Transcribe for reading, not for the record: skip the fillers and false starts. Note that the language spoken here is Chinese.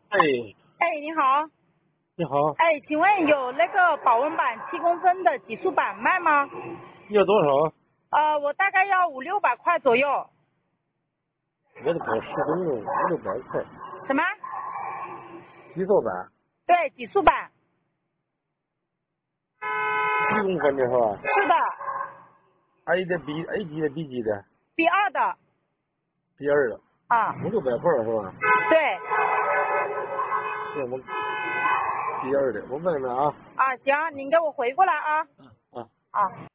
哎， 哎，你好。 你好， 哎，请问有那个保温板7公分的极速板卖吗？ 你要多少？ 我大概要500-600块左右。 我都跑10公了，500-600块。 什么？ 极速版， 对，极速板。 7公分的是吧是的。 ？A 的 B，A 级的 B 级的 B2的。 B2的， 啊， 500-600块是吧？ 对。 是我们 B2的，我问问啊。 啊，行，您给我回过来啊。 啊。 啊。